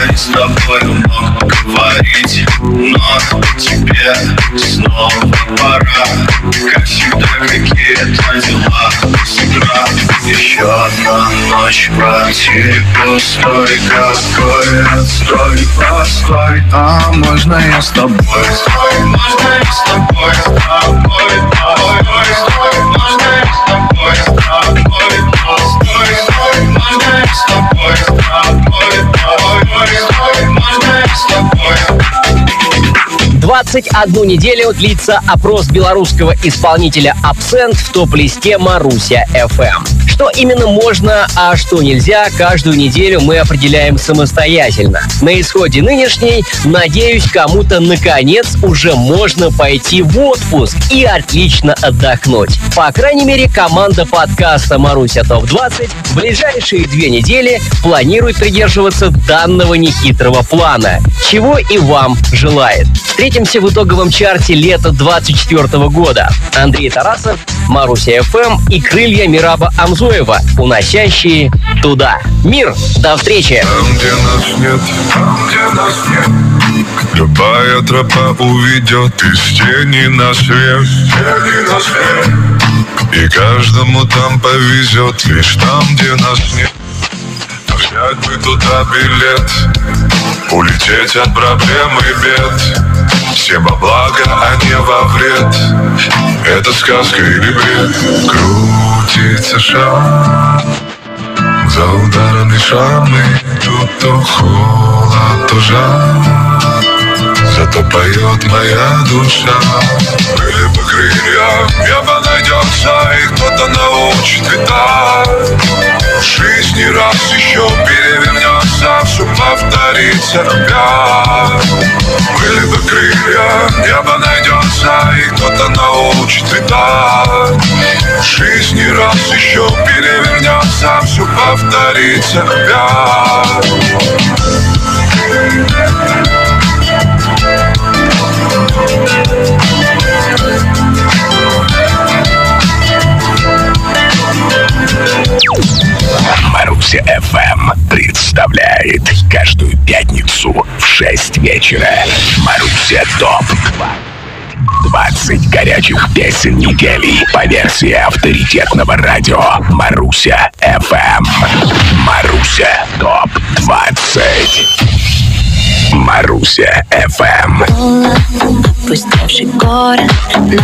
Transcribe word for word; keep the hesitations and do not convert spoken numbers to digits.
Я с тобой мог говорить, но тебе снова пора. Как всегда, какие-то дела с утра. Еще одна ночь против пустой. Какой отстой, постой. А можно я с тобой? Стой, можно я с тобой? С тобой, тобой, стой. Можно я с тобой? С тобой, стой, стой. Можно я с тобой? С тобой, тобой, стой. Можно я с тобой? двадцать одну неделю длится опрос белорусского исполнителя Absent в топ-листе Маруся эф эм. Что именно можно, а что нельзя, каждую неделю мы определяем самостоятельно. На исходе нынешней, надеюсь, кому-то наконец уже можно пойти в отпуск и отлично отдохнуть. По крайней мере, команда подкаста «Маруся топ двадцать» в ближайшие две недели планирует придерживаться данного нехитрого плана, чего и вам желает. Встретимся в итоговом чарте лета двадцать четвёртого года. Андрей Тарасов, Маруся эф эм и крылья Мираба Амзоева, уносящие туда. Мир, до встречи! Там, где нас нет, там, где нас нет, любая тропа уведет из тени на свет, тени на свет. И каждому там повезет, лишь там, где нас нет. Взять бы туда билет, улететь от проблем и бед. Всем во благо, а не во вред. Это сказка или бред? Крутится шар за ударами шрамы. Тут то холод, то жар, зато поет моя душа. Были бы крылья, небо найдется, и кто-то научит летать. Жизнь не раз еще перевернется, все повторится опять. Были бы крылья, небо найдется, и кто-то научит летать. Жизнь не раз еще перевернется, все повторится опять. Маруся эф эм представляет каждую пятницу в шесть вечера Маруся топ двадцать горячих песен недели по версии авторитетного радио Маруся эф эм. Маруся топ двадцать. Маруся эф эм. Опустевший город.